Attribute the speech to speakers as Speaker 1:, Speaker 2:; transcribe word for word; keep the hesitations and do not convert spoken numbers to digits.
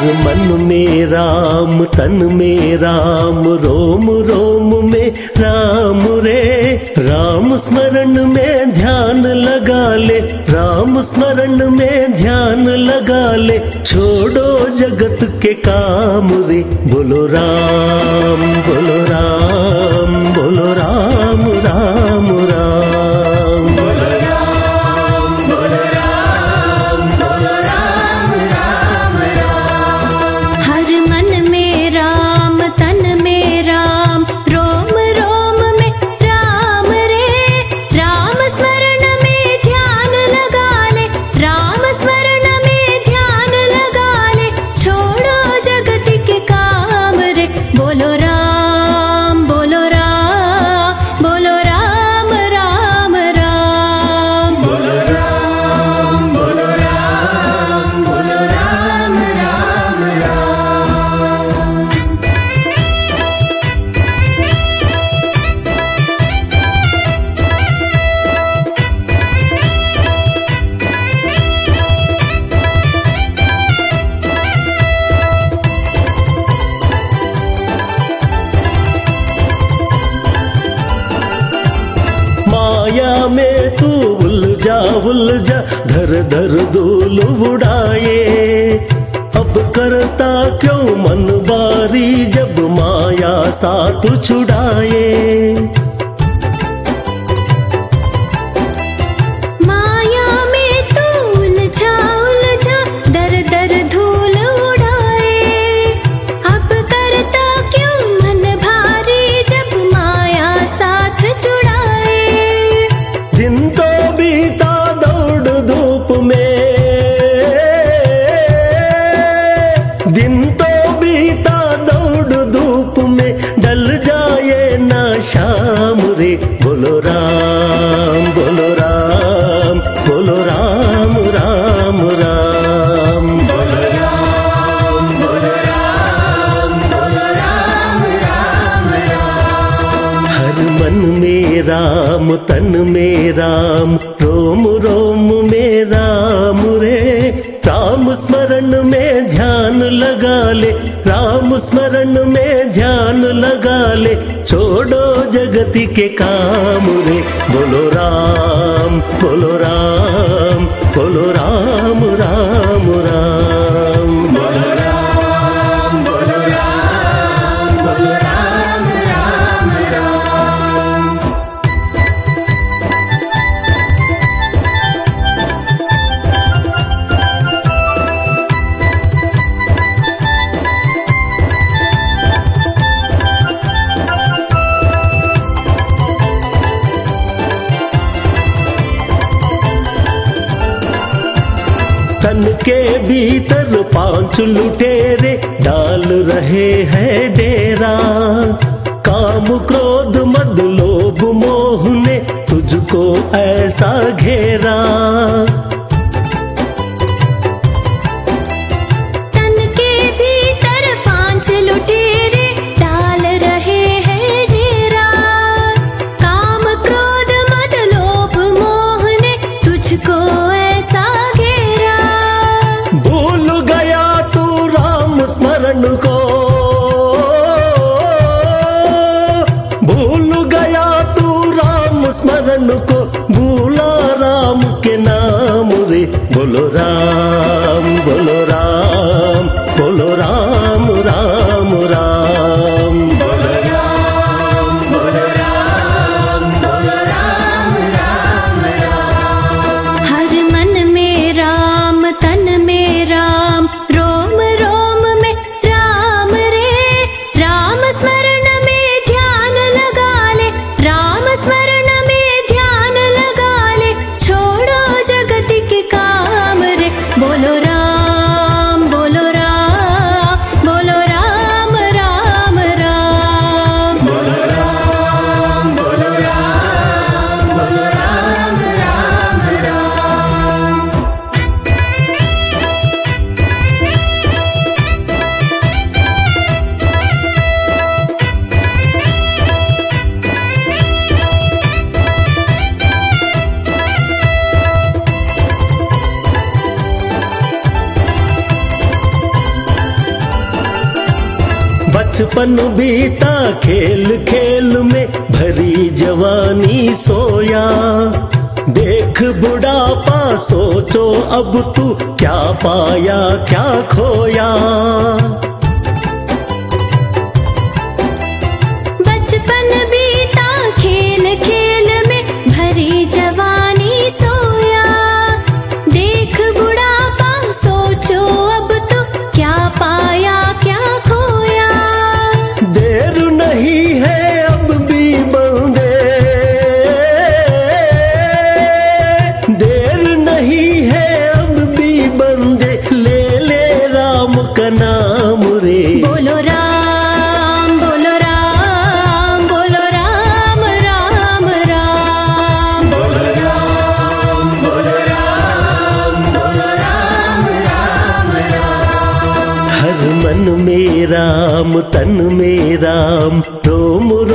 Speaker 1: हर मन में राम, तन में राम, रोम रोम में राम रे। राम स्मरण में ध्यान लगा ले, राम स्मरण में ध्यान लगा ले, छोड़ो जगत के काम रे। बोलो राम, बोलो राम, बोलो राम, राम राम।
Speaker 2: बोलो राम, बोलो राम, बोलो राम, राम राम। हर मन में राम, तन में राम, रोम रोम में राम रे। राम स्मरण में ध्यान लगा ले, राम स्मरण में ध्यान लगा ले, छोड़ो जगत के काम रे। बोलो राम, बोलो राम, बोलो राम, राम राम। बोलो राम, बोलो राम, बोलो राम, राम राम।
Speaker 1: माया में तू उलझा उलझा, धर धर धूल उड़ाए। अब करता क्यों मन बारी, जब माया साथ छुड़ाए।
Speaker 2: माया में तू उलझा उलझा, दर दर धूल उड़ाए। अब करता क्यों मन भारी, जब माया साथ छुड़ाए।
Speaker 1: दिन तो बीता दौड़ धूप में, दिन तो बीता दौड़ धूप में, ढल जाए ना शाम रे। बोलो राम, बोलो राम, बोलो राम, राम राम।
Speaker 2: बोलो राम, बोलो राम, बोलो राम, राम राम।
Speaker 1: हर मन में राम, तन में राम, रोम रोम में राम रे। राम स्मरण में ध्यान लगा ले, राम स्मरण में ध्यान लगा ले, छोड़ो जगति के काम रे। बोलो राम, बोलो राम, बोलो राम, राम राम।
Speaker 2: बोलो राम, बोलो राम, बोलो राम, राम राम।
Speaker 1: तन के भीतर पांच लुटेरे डाल रहे हैं डेरा। काम क्रोध मद लोभ मोह ने तुझको ऐसा घेरा।
Speaker 2: तन के भीतर पांच लुटेरे डाल रहे हैं डेरा। काम क्रोध मद लोभ मोह ने तुझको ऐसा घेरा।
Speaker 1: भूल गया तू राम स्मरण को, भूल गया तू राम स्मरण को, भूला राम के नाम रे। बोलो राम, बोलो राम, बोलो राम, राम राम।
Speaker 2: बोलो राम, बोलो राम, बोलो राम, राम राम। हर मन में राम, तन में राम, रोम रोम में राम रे। राम स्मरण में ध्यान लगा ले, राम स्मरण में ध्यान लगा ले, छोड़ो जगत के काम रे। बोलो राम, बोलो राम,
Speaker 1: बचपन बीता खेल खेल में, भरी जवानी सोया। देख बुढ़ापा सोचो अब तू, क्या पाया क्या खोया।
Speaker 2: बचपन बीता खेल खेल में, भरी जवानी सोया। देख बुढ़ापा सोचो अब तू, क्या पाया क्या खोया।
Speaker 1: देर नहीं है अब भी बंदे, देर नहीं है अब भी बंदे, ले ले राम का नाम रे।
Speaker 2: बोलो राम बोलो राम, बोलो राम राम राम। बोलो राम बोलो राम, बोलो राम राम राम।
Speaker 1: हर मन में राम तन में राम, रोम